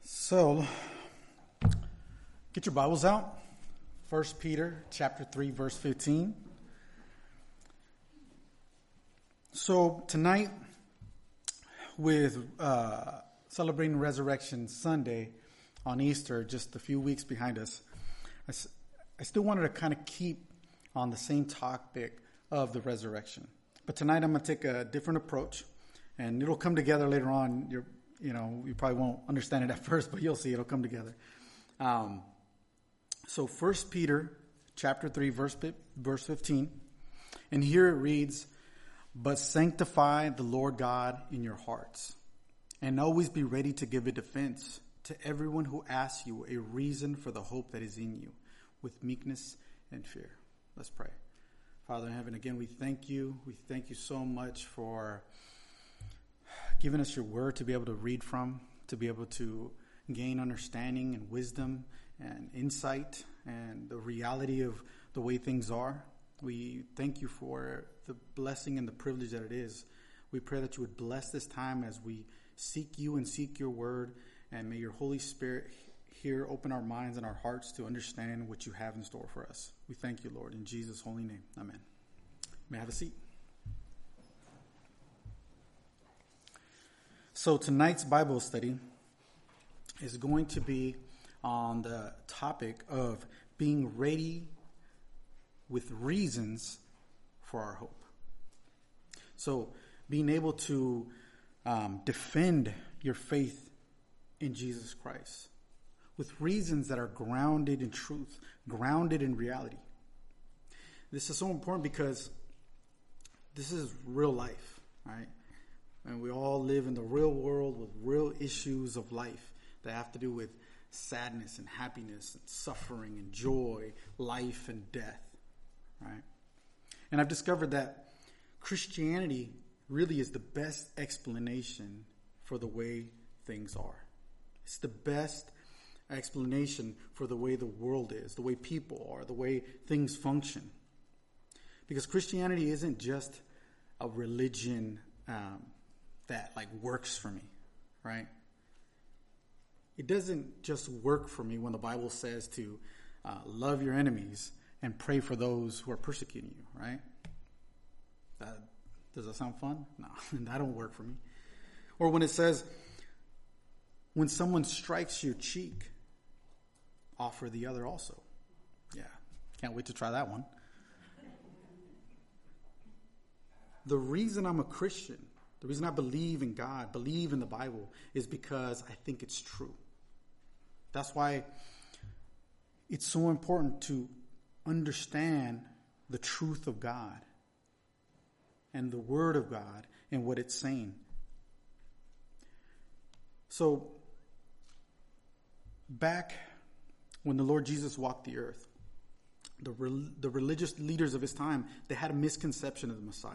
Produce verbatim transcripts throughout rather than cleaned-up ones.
So, get your Bibles out. First Peter chapter three, verse fifteen. So, tonight, with uh, celebrating Resurrection Sunday on Easter, just a few weeks behind us, I, s- I still wanted to kind of keep on the same topic of the resurrection. But tonight, I'm going to take a different approach, and it'll come together later on. You're You know, you probably won't understand it at first, but you'll see it'll come together. Um, so First Peter chapter three, verse, verse fifteen. And here it reads, "But sanctify the Lord God in your hearts, and always be ready to give a defense to everyone who asks you a reason for the hope that is in you, with meekness and fear." Let's pray. Father in heaven, again, we thank you. We thank you so much for giving us your word to be able to read from, to be able to gain understanding and wisdom and insight and the reality of the way things are. We thank you for the blessing and the privilege that it is. We pray that you would bless this time as we seek you and seek your word, and may your Holy Spirit here open our minds and our hearts to understand what you have in store for us. We thank you, Lord, in Jesus' holy name. Amen. May I have a seat? So tonight's Bible study is going to be on the topic of being ready with reasons for our hope. So being able to um, defend your faith in Jesus Christ with reasons that are grounded in truth, grounded in reality. This is so important because this is real life, right? And we all live in the real world with real issues of life that have to do with sadness and happiness and suffering and joy, life and death, right? And I've discovered that Christianity really is the best explanation for the way things are. It's the best explanation for the way the world is, the way people are, the way things function. Because Christianity isn't just a religion um, that like works for me, right? It doesn't just work for me when the Bible says to uh, love your enemies and pray for those who are persecuting you, right? That, does that sound fun? No, that don't work for me. Or when it says, when someone strikes your cheek, offer the other also. Yeah, can't wait to try that one. The reason I'm a Christian, the reason I believe in God, believe in the Bible, is because I think it's true. That's why it's so important to understand the truth of God and the Word of God and what it's saying. So, back when the Lord Jesus walked the earth, the, re- the religious leaders of his time, they had a misconception of the Messiah.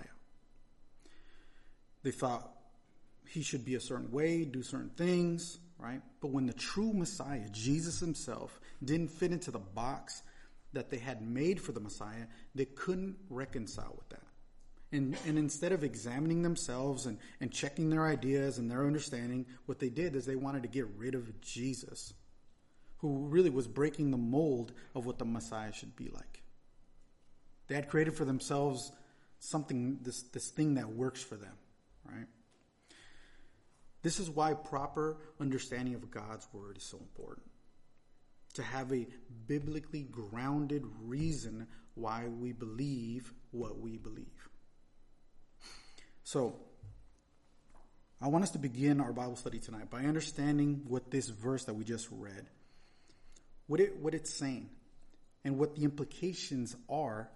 They thought he should be a certain way, do certain things, right? But when the true Messiah, Jesus himself, didn't fit into the box that they had made for the Messiah, they couldn't reconcile with that. And, and instead of examining themselves and, and checking their ideas and their understanding, what they did is they wanted to get rid of Jesus, who really was breaking the mold of what the Messiah should be like. They had created for themselves something, this, this thing that works for them. Right? This is why proper understanding of God's word is so important. To have a biblically grounded reason why we believe what we believe. So, I want us to begin our Bible study tonight by understanding what this verse that we just read, what it what it's saying, and what the implications are.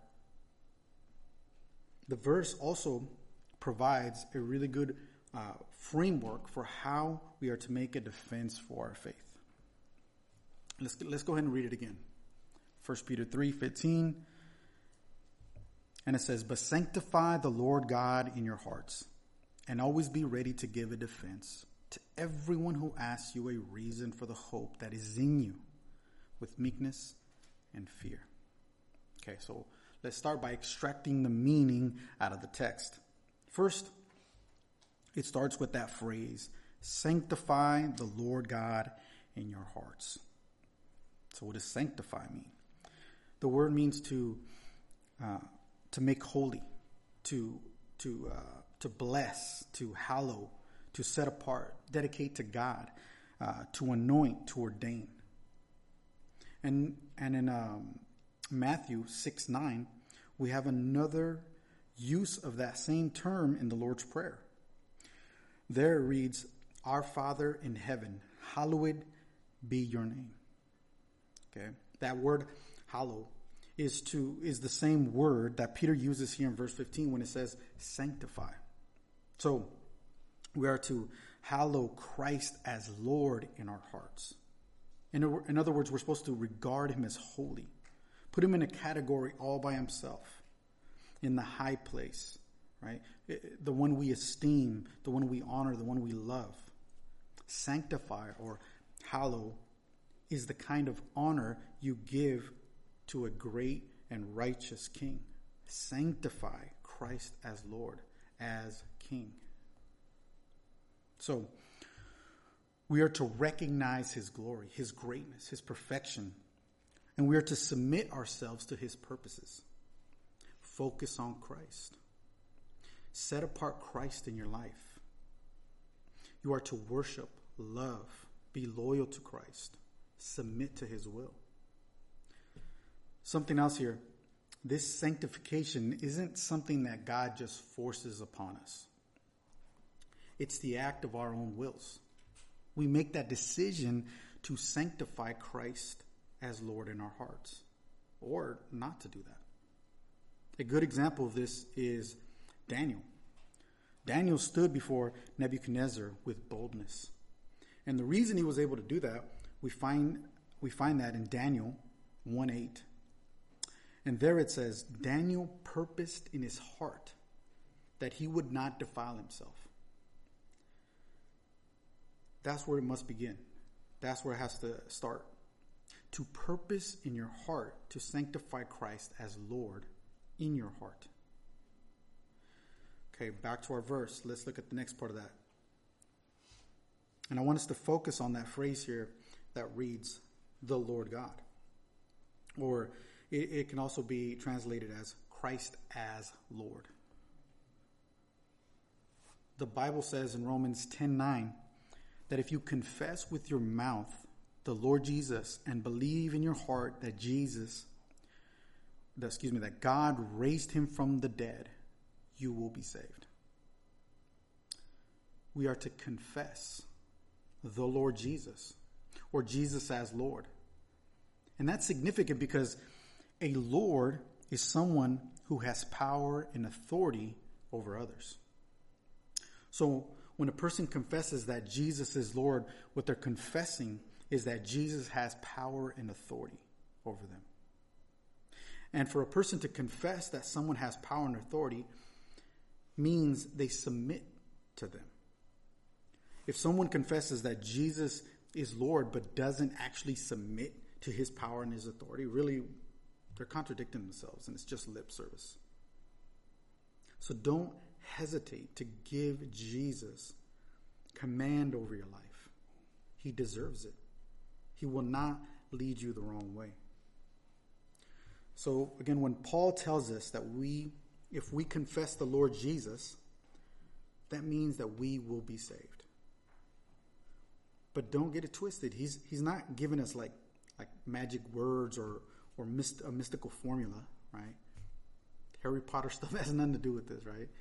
The verse also provides a really good uh, framework for how we are to make a defense for our faith. Let's let's go ahead and read it again. First Peter three fifteen, and it says, "But sanctify the Lord God in your hearts, and always be ready to give a defense to everyone who asks you a reason for the hope that is in you, with meekness and fear." Okay, so let's start by extracting the meaning out of the text. First, it starts with that phrase, sanctify the Lord God in your hearts. So what does sanctify mean? The word means to uh, to make holy, to to uh, to bless, to hallow, to set apart, dedicate to God, uh, to anoint, to ordain. And and in um, Matthew six nine, we have another use of that same term in the Lord's Prayer. There it reads, "Our Father in heaven, hallowed be your name." Okay, that word "hallow" is to is the same word that Peter uses here in verse fifteen when it says "sanctify." So we are to hallow Christ as Lord in our hearts. In, a, in other words, we're supposed to regard him as holy, put him in a category all by himself, in the high place, right? The one we esteem, the one we honor, the one we love. Sanctify or hallow is the kind of honor you give to a great and righteous king. Sanctify Christ as Lord, as King. So, we are to recognize his glory, his greatness, his perfection, and we are to submit ourselves to his purposes. Focus on Christ. Set apart Christ in your life. You are to worship, love, be loyal to Christ, submit to his will. Something else here. This sanctification isn't something that God just forces upon us. It's the act of our own wills. We make that decision to sanctify Christ as Lord in our hearts, or not to do that. A good example of this is Daniel. Daniel stood before Nebuchadnezzar with boldness. And the reason he was able to do that, we find we find that in Daniel one eight. And there it says, Daniel purposed in his heart that he would not defile himself. That's where it must begin. That's where it has to start. To purpose in your heart to sanctify Christ as Lord in your heart. Okay, back to our verse. Let's look at the next part of that. And I want us to focus on that phrase here that reads, the Lord God. Or it, it can also be translated as Christ as Lord. The Bible says in Romans ten nine, that if you confess with your mouth the Lord Jesus and believe in your heart that Jesus, that, excuse me, that God raised him from the dead, you will be saved. We are to confess the Lord Jesus, or Jesus as Lord. And that's significant because a Lord is someone who has power and authority over others. So when a person confesses that Jesus is Lord, what they're confessing is that Jesus has power and authority over them. And for a person to confess that someone has power and authority means they submit to them. If someone confesses that Jesus is Lord but doesn't actually submit to his power and his authority, really, they're contradicting themselves, and it's just lip service. So don't hesitate to give Jesus command over your life. He deserves it. He will not lead you the wrong way. So again, when Paul tells us that we, if we confess the Lord Jesus, that means that we will be saved. But don't get it twisted. He's he's not giving us like like magic words or or myst, a mystical formula, right? Harry Potter stuff has nothing to do with this, right?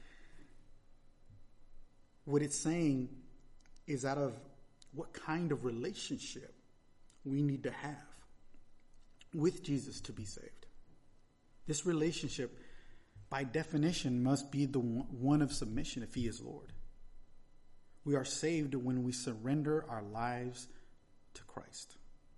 What it's saying is out of what kind of relationship we need to have with Jesus to be saved. This relationship, by definition, must be the one of submission if he is Lord. We are saved when we surrender our lives to Christ.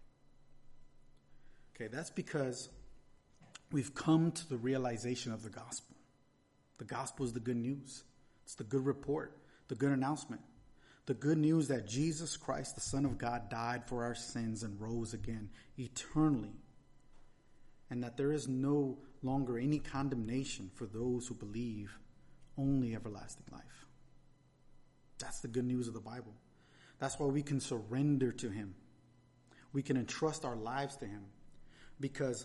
Okay, that's because we've come to the realization of the gospel. The gospel is the good news. It's the good report, the good announcement. The good news that Jesus Christ, the Son of God, died for our sins and rose again eternally. And that there is no longer any condemnation for those who believe, only everlasting life. That's the good news of the Bible. That's why we can surrender to him. We can entrust our lives to him because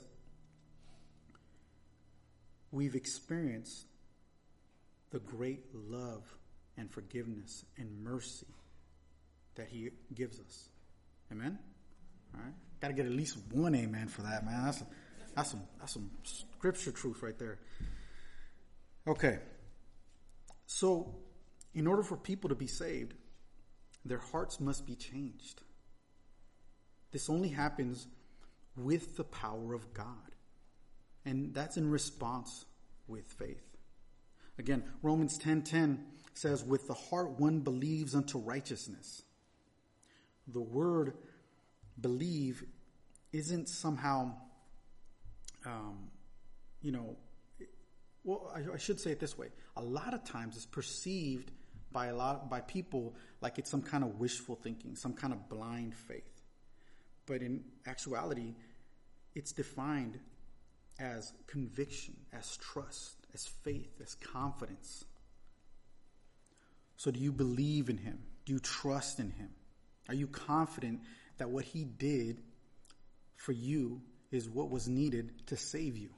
we've experienced the great love and forgiveness and mercy that he gives us. Amen? All right? Got to get at least one amen for that, man. That's, that's, some, that's some scripture truth right there. Okay. So, in order for people to be saved, their hearts must be changed. This only happens with the power of God. And that's in response with faith. Again, Romans ten ten says, with the heart one believes unto righteousness. The word believe isn't somehow, um, you know, well, I, I should say it this way. A lot of times it's perceived by a lot by people like it's some kind of wishful thinking, some kind of blind faith. But in actuality, it's defined as conviction, as trust, as faith, as confidence. So do you believe in him? Do you trust in him? Are you confident that what he did for you is what was needed to save you?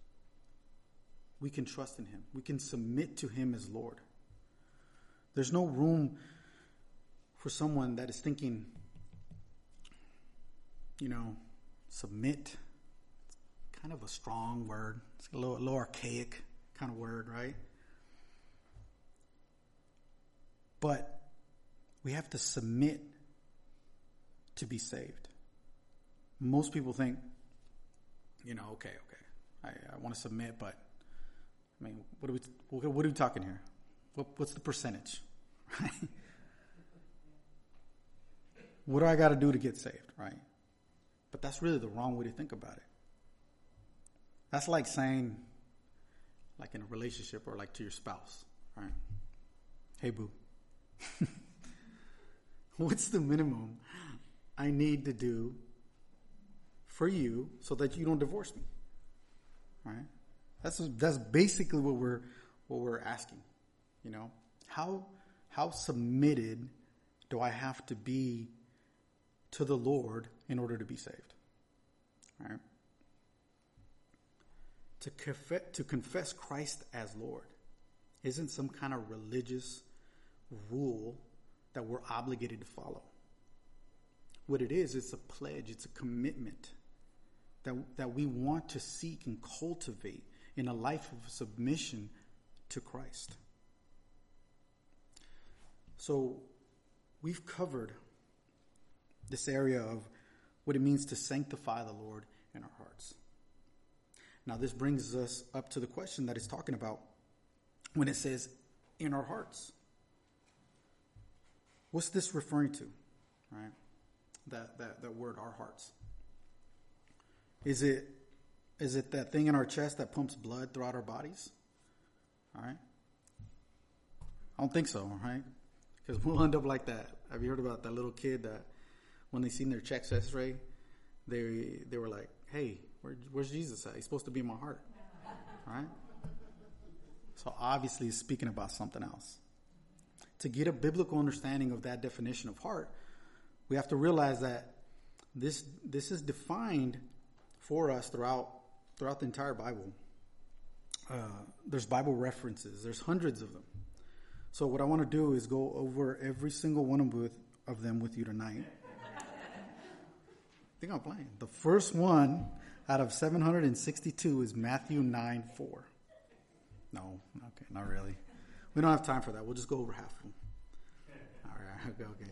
We can trust in him. We can submit to him as Lord. There's no room for someone that is thinking, you know, submit. Kind of a strong word. It's a little, a little archaic kind of word, right? But we have to submit to be saved. Most people think, you know, okay, okay, I, I want to submit, but I mean, what are we, what are we talking here? What, what's the percentage? Right? What do I got to do to get saved, right? But that's really the wrong way to think about it. That's like saying, like in a relationship or like to your spouse, right? Hey, boo. What's the minimum I need to do for you so that you don't divorce me? Right? That's that's basically what we're what we're asking. You know, how how submitted do I have to be to the Lord in order to be saved? All right. To confess, to confess Christ as Lord isn't some kind of religious rule that we're obligated to follow. What it is, it's a pledge, it's a commitment that, that we want to seek and cultivate in a life of submission to Christ. So we've covered this area of what it means to sanctify the Lord in our hearts. Now, this brings us up to the question that it's talking about when it says in our hearts. What's this referring to, right? That, that, that word, our hearts. Is it, is it that thing in our chest that pumps blood throughout our bodies? All right. I don't think so, right? Because we'll end up like that. Have you heard about that little kid that when they seen their chest x-ray, they, they were like, hey, Where, where's Jesus at? He's supposed to be in my heart. Right? So obviously he's speaking about something else. To get a biblical understanding of that definition of heart, we have to realize that this this is defined for us throughout throughout the entire Bible. Uh, there's Bible references. There's hundreds of them. So what I want to do is go over every single one of, with, of them with you tonight. I think I'm playing. The first one out of seven hundred sixty-two is Matthew nine four. No, okay, not really. We don't have time for that. We'll just go over half of them. All right, okay, okay.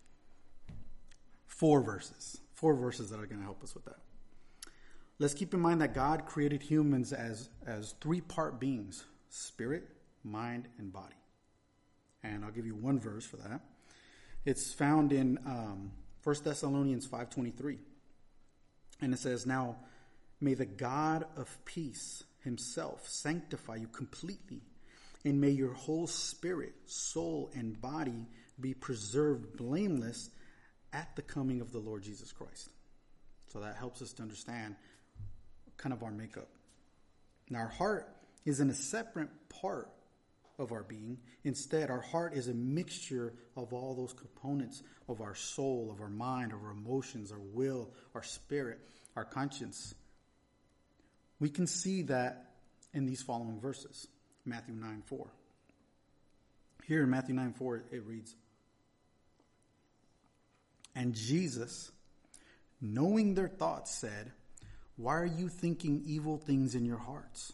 Four verses. Four verses that are going to help us with that. Let's keep in mind that God created humans as, as three-part beings: spirit, mind, and body. And I'll give you one verse for that. It's found in um, First Thessalonians five twenty-three. And it says, now, may the God of peace himself sanctify you completely, and may your whole spirit, soul, and body be preserved blameless at the coming of the Lord Jesus Christ. So that helps us to understand kind of our makeup. Now, our heart is in a separate part of our being. Instead, our heart is a mixture of all those components of our soul, of our mind, of our emotions, our will, our spirit, our conscience. We can see that in these following verses. Matthew nine four. Here in Matthew nine four, it reads, "And Jesus, knowing their thoughts, said, 'Why are you thinking evil things in your hearts?'"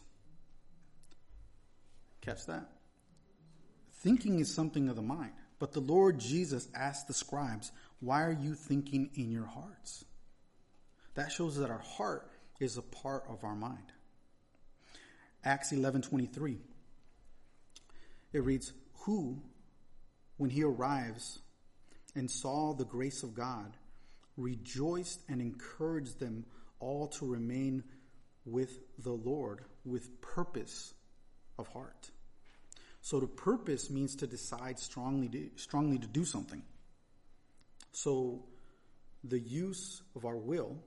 Catch that? Thinking is something of the mind. But the Lord Jesus asked the scribes, "Why are you thinking in your hearts?" That shows that our heart is a part of our mind. Acts eleven twenty-three. It reads, "Who, when he arrives and saw the grace of God, rejoiced and encouraged them all to remain with the Lord with purpose of heart." So to purpose means to decide strongly to, strongly to do something. So the use of our will,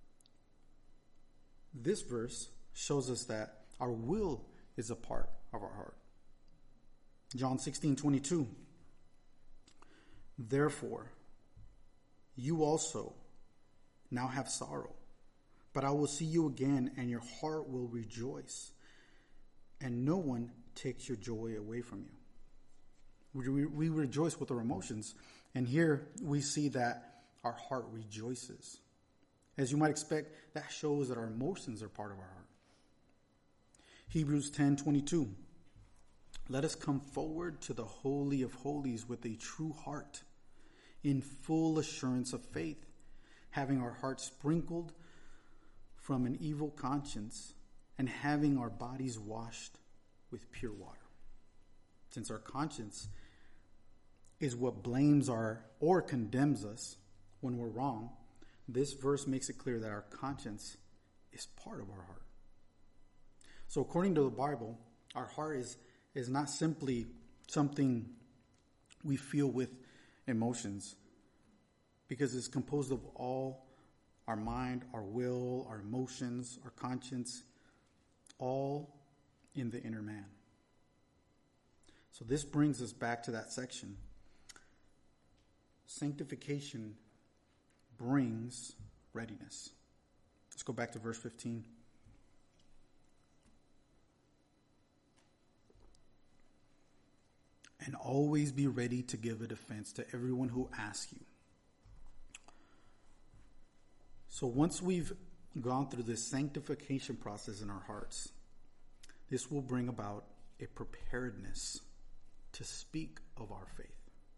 this verse shows us that our will is a part of our heart. John sixteen twenty-two. "Therefore, you also now have sorrow, but I will see you again, and your heart will rejoice, and no one takes your joy away from you." We, we, we rejoice with our emotions, and here we see that our heart rejoices. As you might expect, that shows that our emotions are part of our heart. Hebrews ten twenty-two. "Let us come forward to the Holy of Holies with a true heart, in full assurance of faith, having our hearts sprinkled from an evil conscience, and having our bodies washed with pure water." Since our conscience is what blames our or condemns us when we're wrong, this verse makes it clear that our conscience is part of our heart. So according to the Bible, our heart is, is not simply something we feel with emotions, because it's composed of all our mind, our will, our emotions, our conscience, all in the inner man. So this brings us back to that section. Sanctification brings readiness. Let's go back to verse fifteen. "And always be ready to give a defense to everyone who asks you." So once we've gone through this sanctification process in our hearts, this will bring about a preparedness to speak of our faith.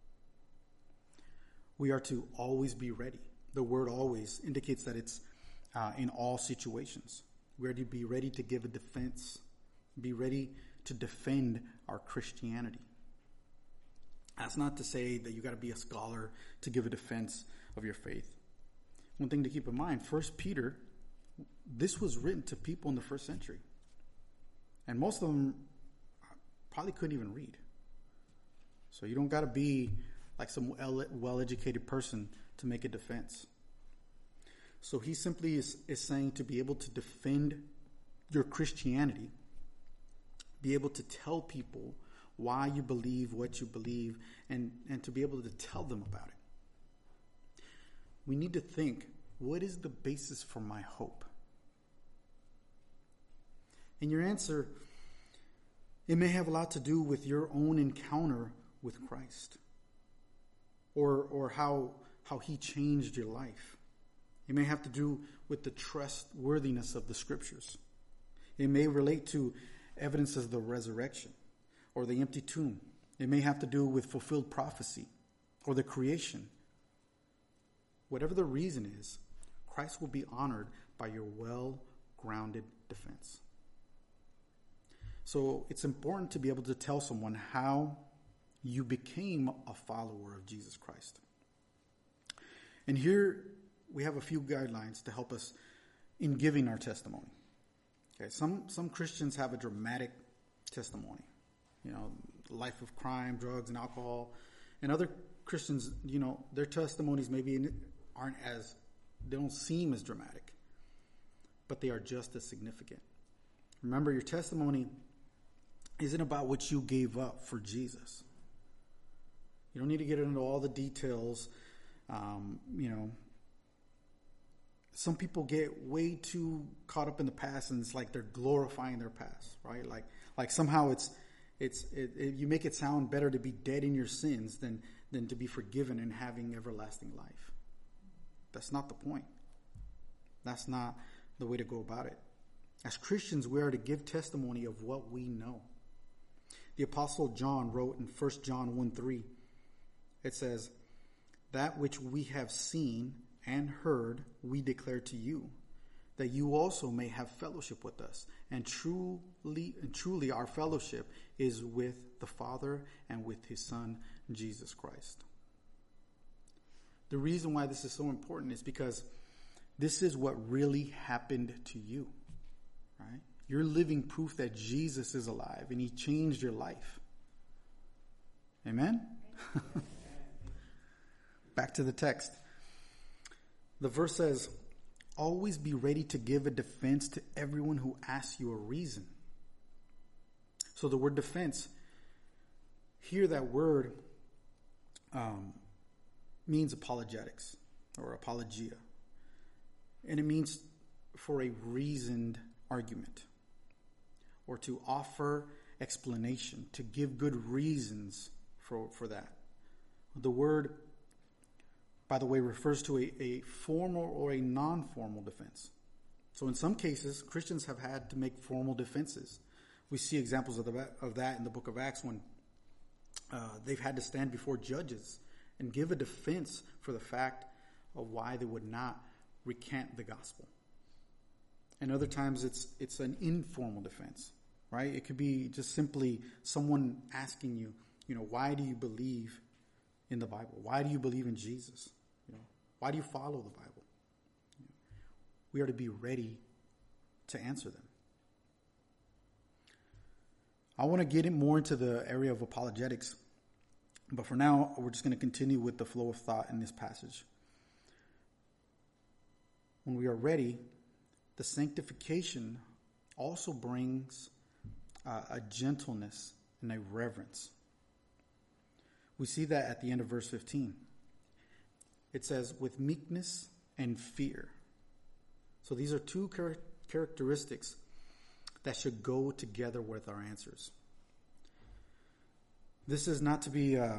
We are to always be ready. The word "always" indicates that it's uh, in all situations. We are to be ready to give a defense, be ready to defend our Christianity. That's not to say that you got to be a scholar to give a defense of your faith. One thing to keep in mind, First Peter, this was written to people in the first century. And most of them probably couldn't even read. So you don't got to be like some well-educated person to make a defense. So he simply is, is saying to be able to defend your Christianity, be able to tell people why you believe what you believe, and, and to be able to tell them about it. We need to think, what is the basis for my hope? And your answer, it may have a lot to do with your own encounter with Christ, or or how how he changed your life. It may have to do with the trustworthiness of the scriptures. It may relate to evidence of the resurrection or the empty tomb. It may have to do with fulfilled prophecy or the creation. Whatever the reason is, Christ will be honored by your well-grounded defense. So it's important to be able to tell someone how you became a follower of Jesus Christ. And here we have a few guidelines to help us in giving our testimony. Okay, some some Christians have a dramatic testimony, you know, life of crime, drugs, and alcohol. And other Christians, you know, their testimonies maybe aren't as, they don't seem as dramatic, but they are just as significant. Remember, your testimony isn't about what you gave up for Jesus. You don't need to get into all the details. Um, you know, some people get way too caught up in the past, and it's like they're glorifying their past, right? Like, like somehow it's, it's, it, it, you make it sound better to be dead in your sins than, than to be forgiven and having everlasting life. That's not the point. That's not the way to go about it. As Christians, we are to give testimony of what we know. The Apostle John wrote in First John one three, it says, "That which we have seen and heard we declare to you, that you also may have fellowship with us. And truly, and truly our fellowship is with the Father and with his Son, Jesus Christ." The reason why this is so important is because this is what really happened to you, right? You're living proof that Jesus is alive and he changed your life. Amen? Back to the text. The verse says, "Always be ready to give a defense to everyone who asks you a reason." So the word defense, here that word um, means apologetics or apologia. And it means for a reasoned argument, or to offer explanation, to give good reasons for, for that. The word, by the way, refers to a, a formal or a non-formal defense. So in some cases, Christians have had to make formal defenses. We see examples of, the, of that in the book of Acts when uh, they've had to stand before judges and give a defense for the fact of why they would not recant the gospel. And other times it's it's an informal defense, right? It could be just simply someone asking you, you know, why do you believe in the Bible? Why do you believe in Jesus? You know, why do you follow the Bible? You know, we are to be ready to answer them. I want to get in more into the area of apologetics, but for now, we're just going to continue with the flow of thought in this passage. When we are ready, the sanctification also brings uh, a gentleness and a reverence. We see that at the end of verse fifteen. It says, "with meekness and fear." So these are two char- characteristics that should go together with our answers. This is not to be, uh,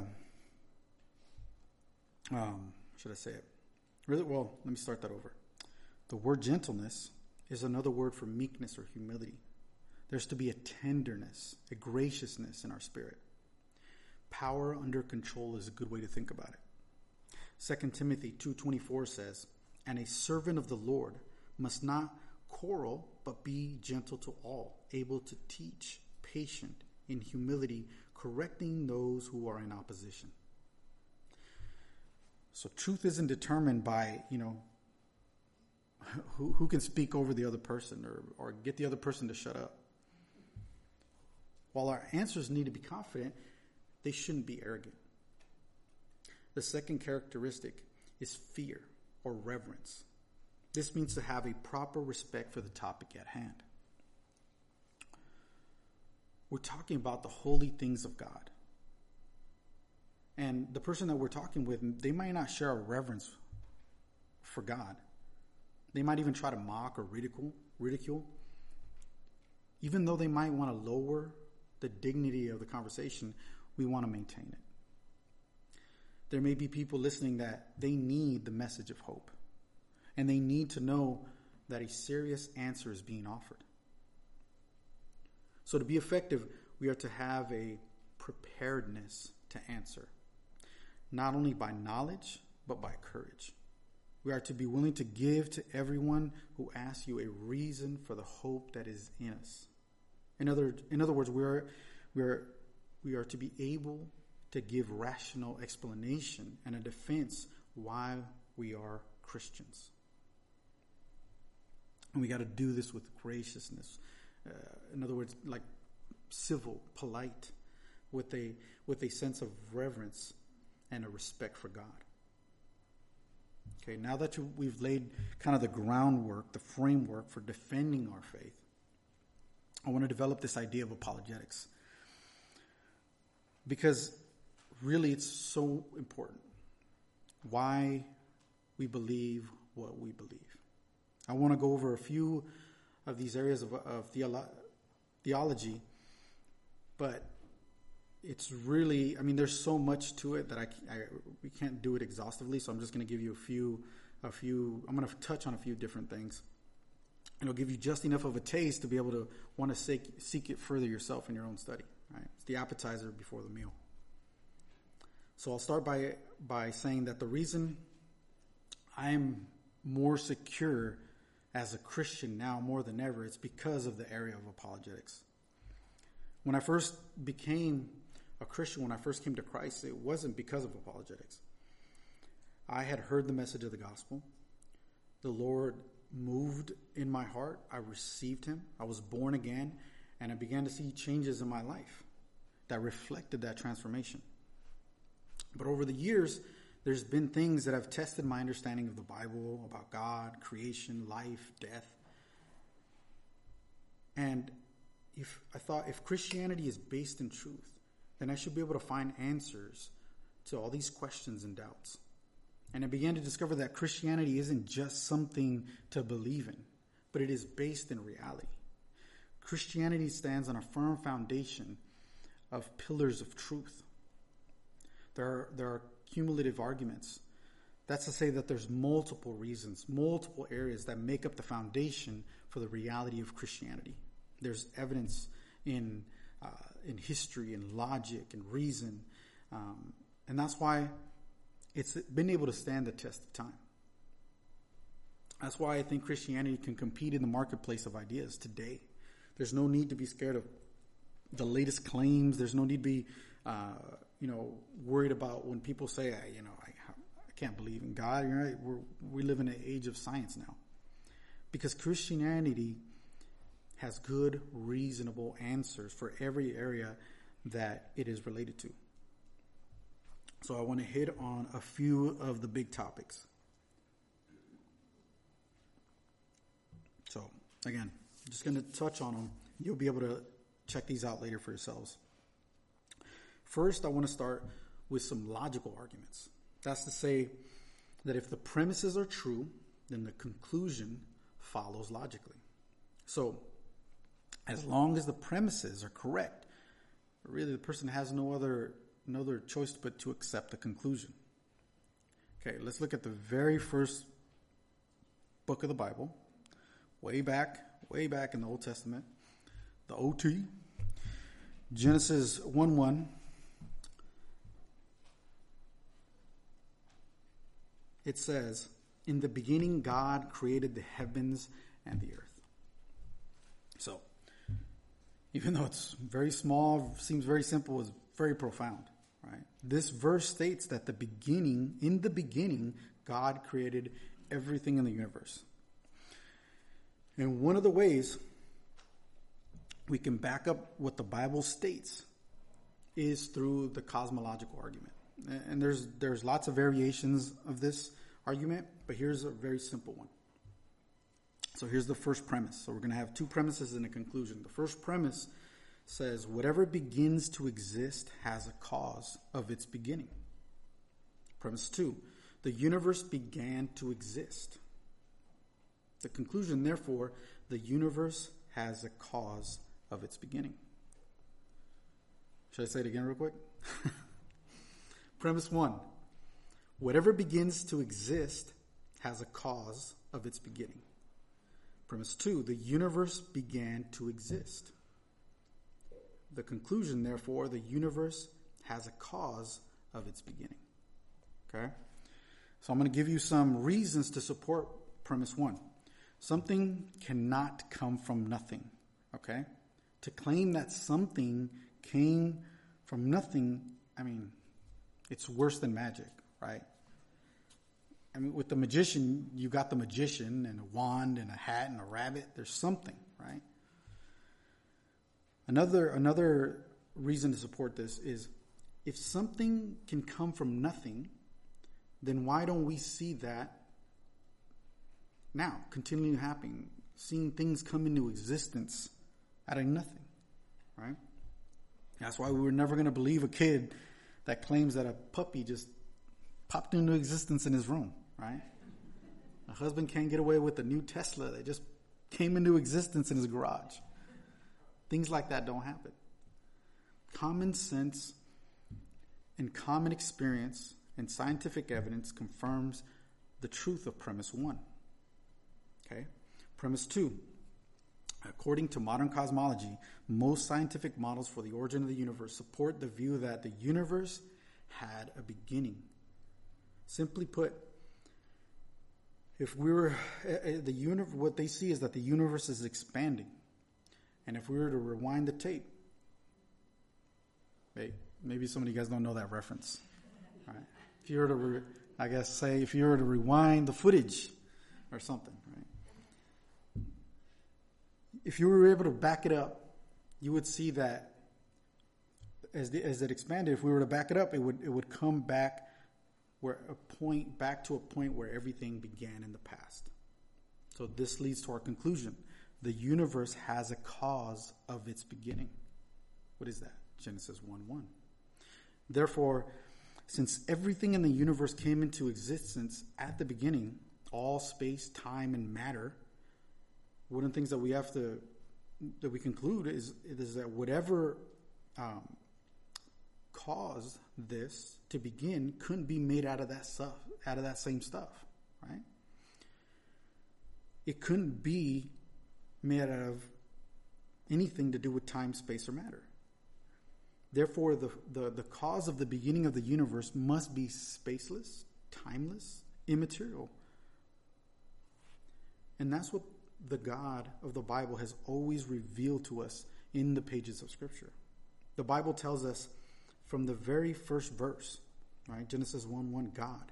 um, should I say it? Really? Well, let me start that over. The word gentleness is another word for meekness or humility. There's to be a tenderness, a graciousness in our spirit. Power under control is a good way to think about it. Second Timothy two twenty-four says, "And a servant of the Lord must not quarrel, but be gentle to all, able to teach, patient, in humility, correcting those who are in opposition." So truth isn't determined by, you know, who, who can speak over the other person or, or get the other person to shut up. While our answers need to be confident, they shouldn't be arrogant. The second characteristic is fear or reverence. This means to have a proper respect for the topic at hand. We're talking about the holy things of God. And the person that we're talking with, they might not share a reverence for God. They might even try to mock or ridicule, ridicule. Even though they might want to lower the dignity of the conversation, we want to maintain it. There may be people listening that they need the message of hope. And they need to know that a serious answer is being offered. So to be effective, we are to have a preparedness to answer. Not only by knowledge, but by courage. We are to be willing to give to everyone who asks you a reason for the hope that is in us. In other, in other words, we are, we are, we are to be able to give rational explanation and a defense why we are Christians. And we got to do this with graciousness. Uh, in other words, like civil, polite, with a with a sense of reverence and a respect for God. Okay, now that you, we've laid kind of the groundwork, the framework for defending our faith, I want to develop this idea of apologetics. because really it's so important why we believe what we believe. I want to go over a few of these areas of, of theolo- theology, but it's really, I mean, there's so much to it that I, I we can't do it exhaustively. So I'm just going to give you a few, a few. I'm going to touch on a few different things, and it'll give you just enough of a taste to be able to want to seek, seek it further yourself in your own study. Right? It's the appetizer before the meal. So I'll start by by saying that the reason I'm more secure as a Christian now more than ever, it's because of the area of apologetics. When I first became a Christian, when I first came to Christ, it wasn't because of apologetics. I had heard the message of the gospel. The Lord moved in my heart. I received him. I was born again, and I began to see changes in my life that reflected that transformation. But over the years, there's been things that have tested my understanding of the Bible, about God, creation, life, death. And if I thought if Christianity is based in truth, then I should be able to find answers to all these questions and doubts. And I began to discover that Christianity isn't just something to believe in, but it is based in reality. Christianity stands on a firm foundation of pillars of truth. There are, there are cumulative arguments. That's to say that there's multiple reasons, multiple areas that make up the foundation for the reality of Christianity. There's evidence in uh, in history and logic and reason, um, and that's why it's been able to stand the test of time. That's why I think Christianity can compete in the marketplace of ideas today. There's no need to be scared of the latest claims. There's no need to be, uh, you know, worried about when people say, you know, I, I can't believe in God. You're right. We're, we live in an age of science now, because Christianity has good, reasonable answers for every area that it is related to. So I want to hit on a few of the big topics. So again, I'm just going to touch on them. You'll be able to check these out later for yourselves. First, I want to start with some logical arguments. That's to say that if the premises are true, then the conclusion follows logically. So as long as the premises are correct, really the person has no other no other choice but to accept the conclusion. Okay, let's look at the very first book of the Bible, way back, way back in the Old Testament, the O T, Genesis one one. It says, "In the beginning God created the heavens and the earth." So, even though it's very small, seems very simple, it's very profound, right? This verse states that the beginning, in the beginning, God created everything in the universe. And one of the ways we can back up what the Bible states is through the cosmological argument. And there's there's lots of variations of this argument, but here's a very simple one. So here's the first premise. So we're going to have two premises and a conclusion. The first premise says, whatever begins to exist has a cause of its beginning. Premise two, the universe began to exist. The conclusion, therefore, the universe has a cause of its beginning. Should I say it again real quick? Premise one, whatever begins to exist has a cause of its beginning. Premise two, the universe began to exist. The conclusion, therefore, the universe has a cause of its beginning. Okay? So I'm going to give you some reasons to support premise one. Something cannot come from nothing. Okay? To claim that something came from nothing, I mean, it's worse than magic, right? I mean, with the magician, you got the magician and a wand and a hat and a rabbit. There's something, right? Another another reason to support this is if something can come from nothing, then why don't we see that now, continually happening, seeing things come into existence out of nothing, right? That's why we were never going to believe a kid that claims that a puppy just popped into existence in his room, right? A husband can't get away with a new Tesla that just came into existence in his garage. Things like that don't happen. Common sense and common experience and scientific evidence confirms the truth of premise one. Okay? Premise two. According to modern cosmology, most scientific models for the origin of the universe support the view that the universe had a beginning. Simply put, if we were the universe, what they see is that the universe is expanding, and if we were to rewind the tape, hey, maybe some of you guys don't know that reference, right? If you were to, re, I guess, say if you were to rewind the footage or something, right? If you were able to back it up, you would see that as the, as it expanded, if we were to back it up, it would it would come back where a point back to a point where everything began in the past. So this leads to our conclusion: the universe has a cause of its beginning. What is that? Genesis one one. Therefore, since everything in the universe came into existence at the beginning, all space, time, and matter, one of the things that we have to that we conclude is is that whatever um, caused this to begin couldn't be made out of that stuff, out of that same stuff, right? It couldn't be made out of anything to do with time, space, or matter. Therefore, the, the, the cause of the beginning of the universe must be spaceless, timeless, immaterial. And that's what the God of the Bible has always revealed to us in the pages of Scripture. The Bible tells us from the very first verse, right? Genesis one one, God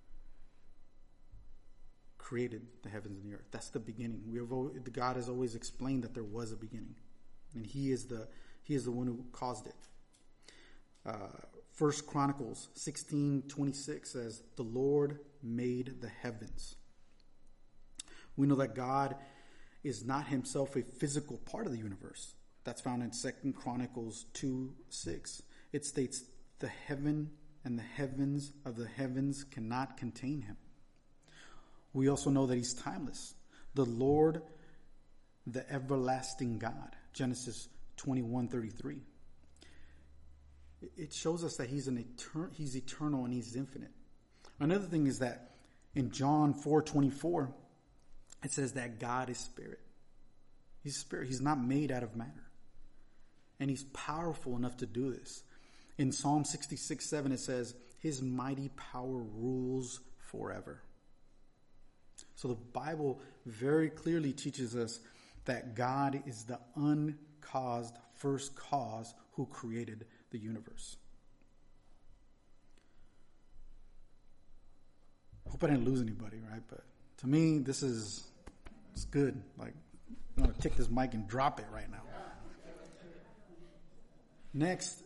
created the heavens and the earth. That's the beginning. We have always, God has always explained that there was a beginning, and He is the He is the one who caused it. Uh, First Chronicles sixteen twenty-six says, "The Lord made the heavens." We know that God is not Himself a physical part of the universe. That's found in Second Chronicles two six. It states, "The heaven and the heavens of the heavens cannot contain Him." We also know that He's timeless. The Lord, the everlasting God. Genesis twenty-one thirty-three. It shows us that He's an etern- He's eternal and He's infinite. Another thing is that in John four twenty-four, it says that God is spirit. He's spirit. He's not made out of matter. And He's powerful enough to do this. In Psalm sixty-six seven, it says, "His mighty power rules forever." So the Bible very clearly teaches us that God is the uncaused first cause who created the universe. I hope I didn't lose anybody, right? But to me, this is it's good. Like, I'm going to take this mic and drop it right now. Next,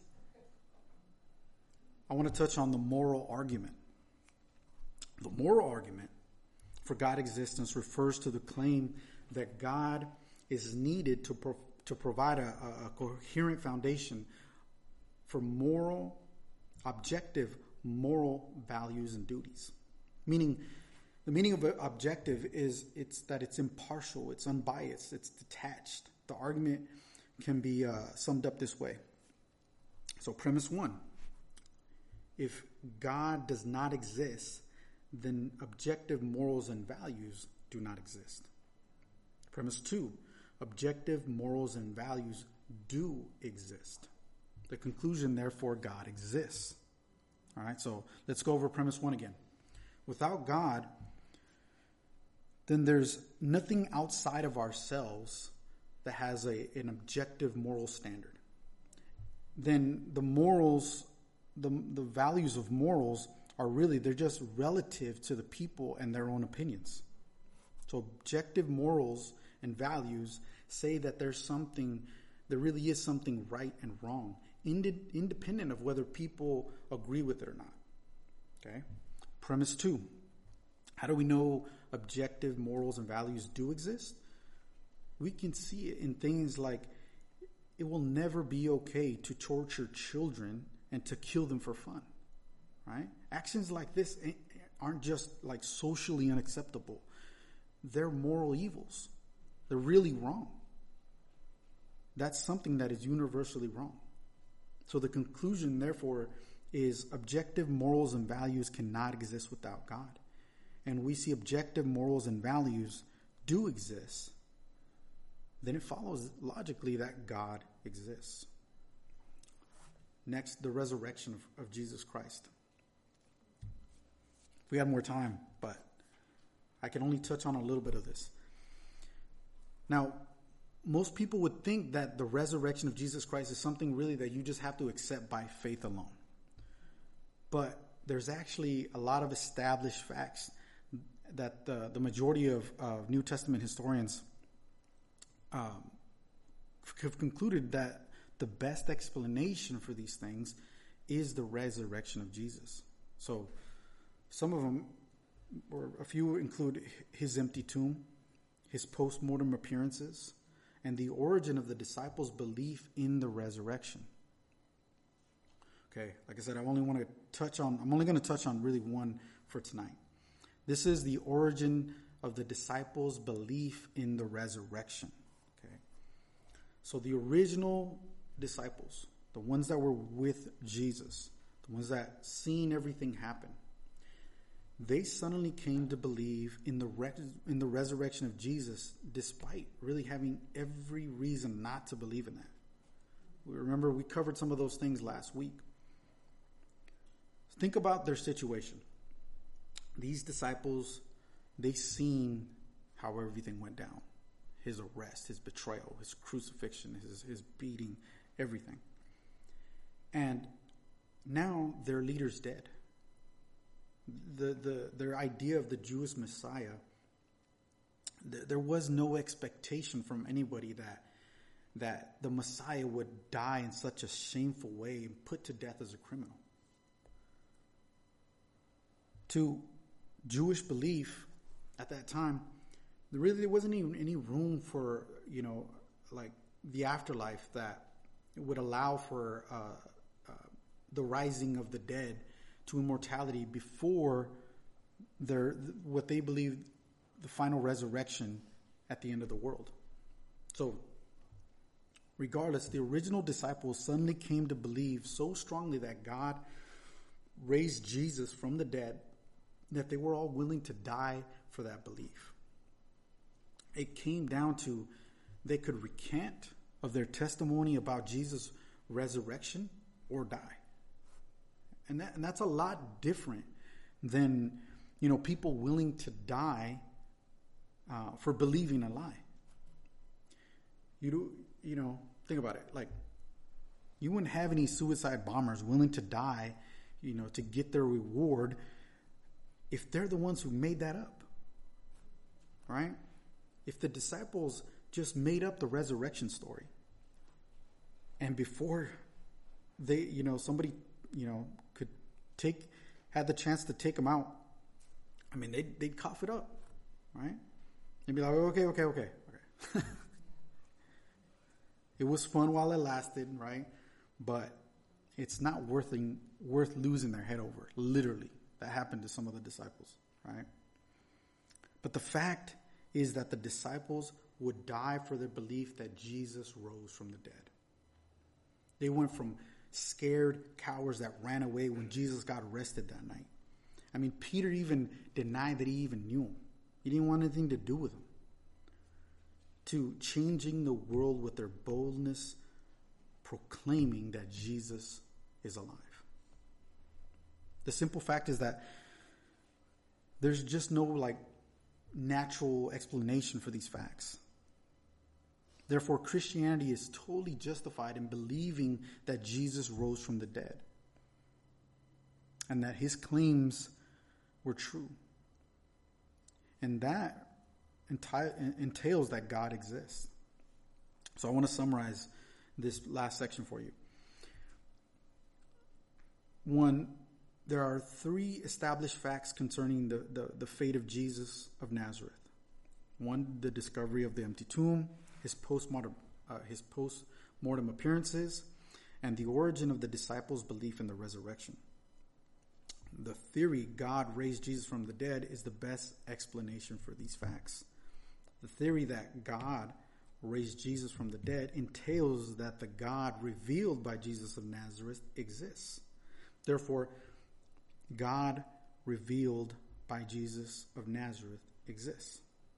I want to touch on the moral argument. The moral argument for God existence refers to the claim that God is needed to pro- to provide a, a coherent foundation for moral, objective moral values and duties. Meaning, the meaning of objective is it's that it's impartial, it's unbiased, it's detached. The argument can be uh, summed up this way. So, premise one: if God does not exist, then objective morals and values do not exist. Premise two: objective morals and values do exist. The conclusion, therefore, God exists. All right, so let's go over premise one again. Without God, then there's nothing outside of ourselves that has a, an objective moral standard. Then the morals, the, the values of morals are really, they're just relative to the people and their own opinions. So objective morals and values say that there's something, there really is something right and wrong, ind- independent of whether people agree with it or not. Okay? Premise two: how do we know objective morals and values do exist? We can see it in things like it will never be okay to torture children and to kill them for fun, right? Actions like this aren't just like socially unacceptable. They're moral evils. They're really wrong. That's something that is universally wrong. So the conclusion, therefore, is objective morals and values cannot exist without God. And we see objective morals and values do exist. Then it follows logically that God exists. Next, the resurrection of, of Jesus Christ. We had more time, but I can only touch on a little bit of this. Now, most people would think that the resurrection of Jesus Christ is something really that you just have to accept by faith alone. But there's actually a lot of established facts that the, the majority of uh, New Testament historians um, have concluded that the best explanation for these things is the resurrection of Jesus. So some of them, or a few, include his empty tomb, his post-mortem appearances, and the origin of the disciples' belief in the resurrection. Okay, like I said, I only want to touch on, I'm only going to touch on really one for tonight. This is the origin of the disciples' belief in the resurrection. Okay, so the original disciples, the ones that were with Jesus, the ones that seen everything happen, they suddenly came to believe in the re- in the resurrection of Jesus, despite really having every reason not to believe in that. We remember we covered some of those things last week. Think about their situation. These disciples, they seen how everything went down. His arrest, his betrayal, his crucifixion, his, his beating, everything. And now their leader's dead. The, the their idea of the Jewish Messiah, th- there was no expectation from anybody that that the Messiah would die in such a shameful way and put to death as a criminal. To Jewish belief at that time, there really there wasn't even any room for, you know, like the afterlife that would allow for uh, uh, the rising of the dead to immortality before their what they believed the final resurrection at the end of the world. So, regardless, the original disciples suddenly came to believe so strongly that God raised Jesus from the dead that they were all willing to die for that belief. It came down to they could recant of their testimony about Jesus' resurrection or die. And, that, and that's a lot different than, you know, people willing to die uh, for believing a lie. You do, you know, think about it. Like, you wouldn't have any suicide bombers willing to die, you know, to get their reward if they're the ones who made that up, right? If the disciples just made up the resurrection story, and before they, you know, somebody, you know, could take, had the chance to take them out, I mean, they'd, they'd cough it up, right? They'd be like, okay, okay, okay, okay. It was fun while it lasted, right? But it's not worth, worth losing their head over, literally. That happened to some of the disciples, right? But the fact is that the disciples would die for their belief that Jesus rose from the dead. They went from scared cowards that ran away when Jesus got arrested that night. I mean, Peter even denied that he even knew him. He didn't want anything to do with him. To changing the world with their boldness, proclaiming that Jesus is alive. The simple fact is that there's just no like natural explanation for these facts. Therefore, Christianity is totally justified in believing that Jesus rose from the dead and that his claims were true. And that enti- entails that God exists. So I want to summarize this last section for you. One, there are three established facts concerning the, the, the fate of Jesus of Nazareth. One, the discovery of the empty tomb, his post-mortem, uh, his post mortem appearances, and the origin of the disciples' belief in the resurrection. The theory God raised Jesus from the dead is the best explanation for these facts. The theory that God raised Jesus from the dead entails that the God revealed by Jesus of Nazareth exists. Therefore, God revealed by Jesus of Nazareth exists.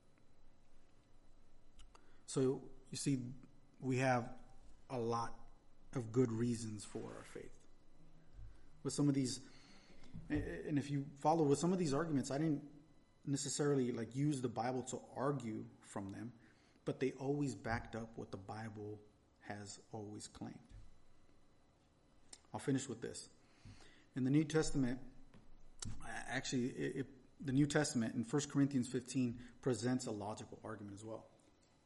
So, you see, we have a lot of good reasons for our faith. With some of these, and if you follow with some of these arguments, I didn't necessarily like use the Bible to argue from them, but they always backed up what the Bible has always claimed. I'll finish with this. In the New Testament, actually, it, it, the New Testament in First Corinthians fifteen presents a logical argument as well.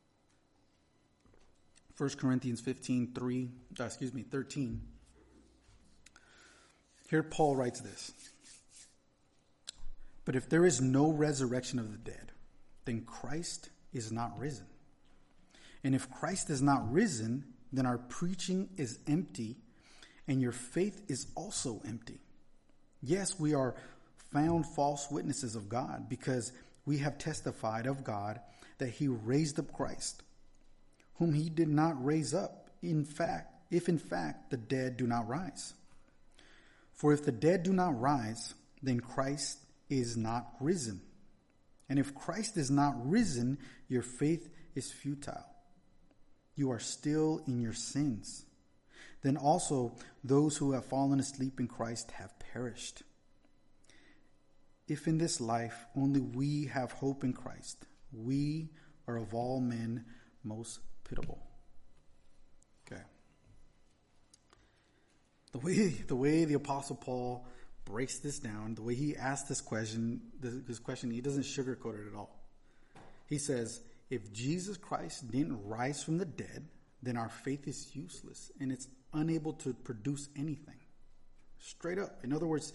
First Corinthians fifteen, three, uh, excuse me, thirteen. Here Paul writes this. But if there is no resurrection of the dead, then Christ is not risen. And if Christ is not risen, then our preaching is empty, and your faith is also empty. Yes, we are found false witnesses of God, because we have testified of God that he raised up Christ, whom he did not raise up, in fact, if in fact the dead do not rise. For if the dead do not rise, then Christ is not risen. And if Christ is not risen, your faith is futile. You are still in your sins. Then also those who have fallen asleep in Christ have perished. If in this life only we have hope in Christ, we are of all men most pitiable. Okay. The way the way the Apostle Paul breaks this down, the way he asks this question, this question, he doesn't sugarcoat it at all. He says, if Jesus Christ didn't rise from the dead, then our faith is useless and it's unable to produce anything. Straight up. In other words,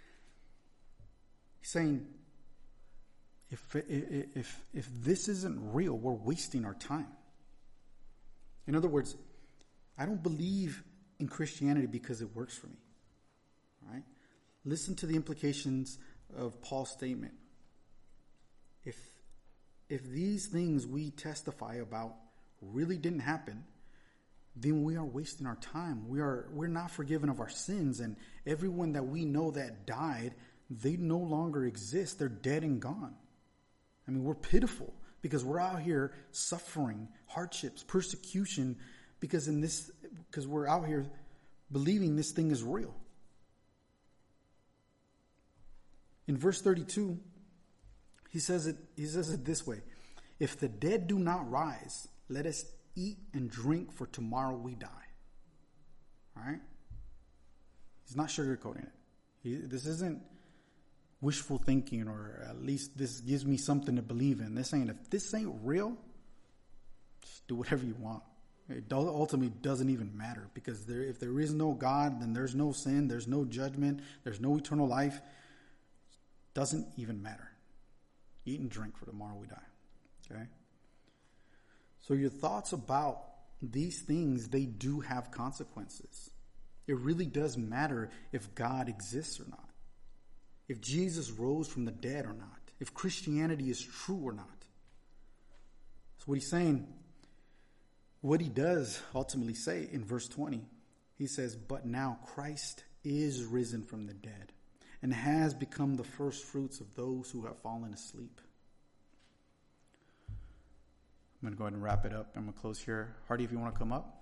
he's saying, if if if this isn't real, we're wasting our time. In other words, I don't believe in Christianity because it works for me. All right? Listen to the implications of Paul's statement. If if these things we testify about really didn't happen, then we are wasting our time. We are we're not forgiven of our sins, and everyone that we know that died, they no longer exist. They're dead and gone. I mean, we're pitiful because we're out here suffering hardships, persecution, because in this because we're out here believing this thing is real. In verse thirty-two, he says it he says it this way: if the dead do not rise, let us eat and drink, for tomorrow we die. All right? He's not sugarcoating it. He, this isn't wishful thinking, or at least this gives me something to believe in. This ain't, if this ain't real, just do whatever you want. It ultimately doesn't even matter, because there, if there is no God, then there's no sin, there's no judgment, there's no eternal life. Doesn't even matter. Eat and drink, for tomorrow we die. Okay? So your thoughts about these things, they do have consequences. It really does matter if God exists or not, if Jesus rose from the dead or not, if Christianity is true or not. So what he's saying, what he does ultimately say in verse twenty, he says, but now Christ is risen from the dead and has become the first fruits of those who have fallen asleep. I'm going to go ahead and wrap it up. I'm going to close here. Hardy, if you want to come up.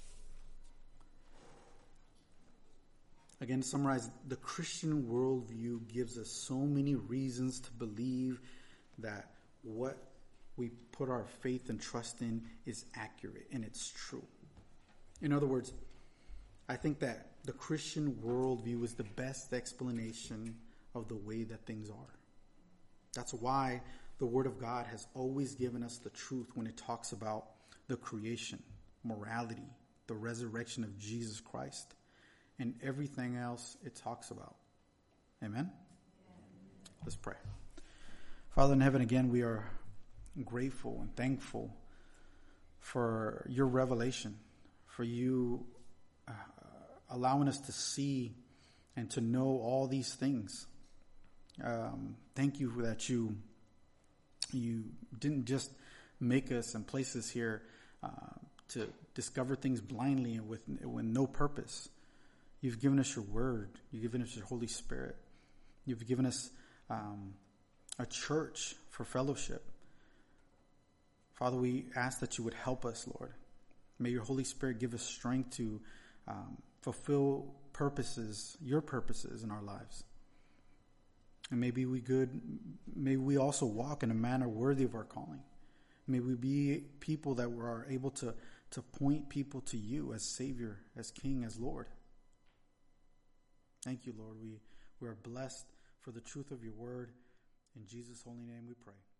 Again, to summarize, the Christian worldview gives us so many reasons to believe that what we put our faith and trust in is accurate and it's true. In other words, I think that the Christian worldview is the best explanation of the way that things are. That's why the Word of God has always given us the truth when it talks about the creation, morality, the resurrection of Jesus Christ, and everything else it talks about. Amen? Let's pray. Father in heaven, again, we are grateful and thankful for your revelation, for you uh, allowing us to see and to know all these things. Um, thank you for that you you didn't just make us and place us here uh, to discover things blindly and with, with no purpose. You've given us your word. You've given us your Holy Spirit. You've given us um, a church for fellowship. Father, we ask that you would help us, Lord. May your Holy Spirit give us strength to um, fulfill purposes, your purposes in our lives. And maybe we good, may we also walk in a manner worthy of our calling. May we be people that are able to, to point people to you as Savior, as King, as Lord. Thank you, Lord. We, we are blessed for the truth of your word. In Jesus' holy name we pray.